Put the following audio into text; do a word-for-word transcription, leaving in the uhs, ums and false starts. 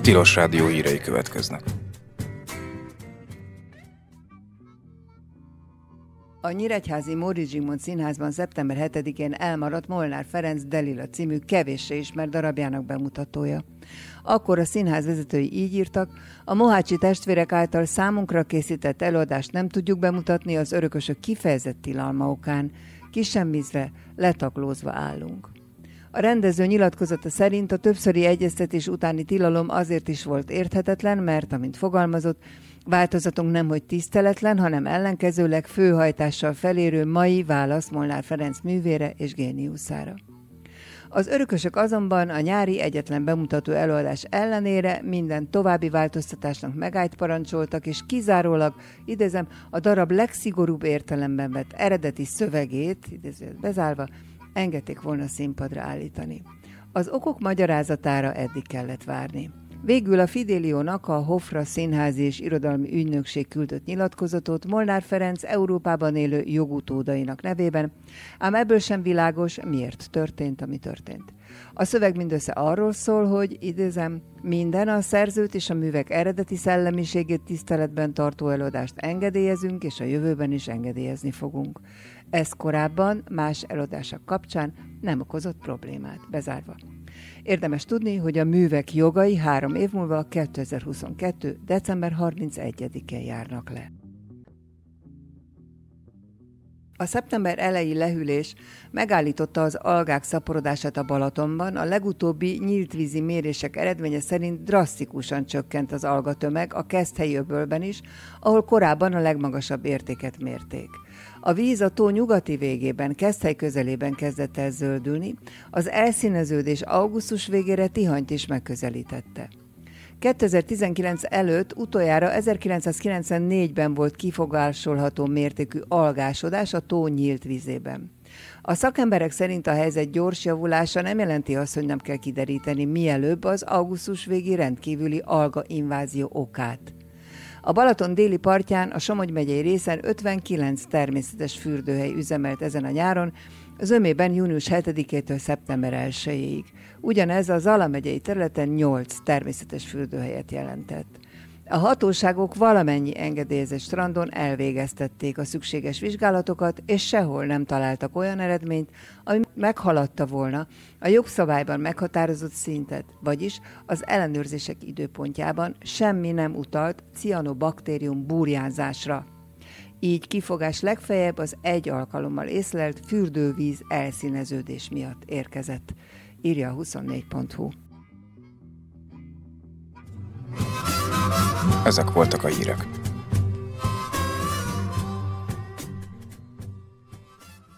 Tilos Rádió hírei következnek. A nyíregyházi Móricz Zsigmond Színházban szeptember hetedikén elmaradt Molnár Ferenc Delila című kevéssé ismert darabjának bemutatója. Akkor a színház vezetői így írtak: a Mohácsi testvérek által számunkra készített előadást nem tudjuk bemutatni az örökösök kifejezett tilalma okán. Kisemmizve, letaglózva állunk. A rendező nyilatkozata szerint a többszöri egyeztetés utáni tilalom azért is volt érthetetlen, mert, amint fogalmazott, változatunk nemhogy tiszteletlen, hanem ellenkezőleg főhajtással felérő mai válasz Molnár Ferenc művére és géniuszára. Az örökösök azonban a nyári egyetlen bemutató előadás ellenére minden további változtatásnak megállt parancsoltak, és kizárólag, idézem, a darab legszigorúbb értelemben vett eredeti szövegét, idézőt bezárva, engedték volna színpadra állítani. Az okok magyarázatára eddig kellett várni. Végül a Fidéliónak a Hofra Színházi és Irodalmi Ügynökség küldött nyilatkozatot Molnár Ferenc Európában élő jogutódainak nevében, ám ebből sem világos, miért történt, ami történt. A szöveg mindössze arról szól, hogy, idézem, minden a szerzőt és a művek eredeti szellemiségét tiszteletben tartó előadást engedélyezünk, és a jövőben is engedélyezni fogunk. Ez korábban más előadások kapcsán nem okozott problémát, bezárva. Érdemes tudni, hogy a művek jogai három év múlva kétezer-huszonkettő. december harmincegyedikén járnak le. A szeptember eleji lehűlés megállította az algák szaporodását a Balatonban, a legutóbbi nyíltvízi mérések eredménye szerint drasztikusan csökkent az algatömeg a Keszthelyi öbölben is, ahol korábban a legmagasabb értéket mérték. A víz a tó nyugati végében, Keszthely közelében kezdett el zöldülni, az elszíneződés augusztus végére Tihanyt is megközelítette. kétezer-tizenkilenc előtt utoljára ezerkilencszázkilencvennégyben volt kifogásolható mértékű algásodás a tó nyílt vízében. A szakemberek szerint a helyzet gyors javulása nem jelenti azt, hogy nem kell kideríteni mielőbb az augusztus végi rendkívüli alga invázió okát. A Balaton déli partján, a Somogy megyei részen ötvenkilenc természetes fürdőhely üzemelt ezen a nyáron, zömében június hetedikétől szeptember elsejéig. Ugyanez a Zala megyei területen nyolc természetes fürdőhelyet jelentett. A hatóságok valamennyi engedélyezett strandon elvégeztették a szükséges vizsgálatokat, és sehol nem találtak olyan eredményt, ami meghaladta volna a jogszabályban meghatározott szintet, vagyis az ellenőrzések időpontjában semmi nem utalt cianobaktérium burjánzásra. Így kifogás legfeljebb az egy alkalommal észlelt fürdővíz elszíneződés miatt érkezett, írja a huszonnégy pont hu. Ezek voltak a hírek.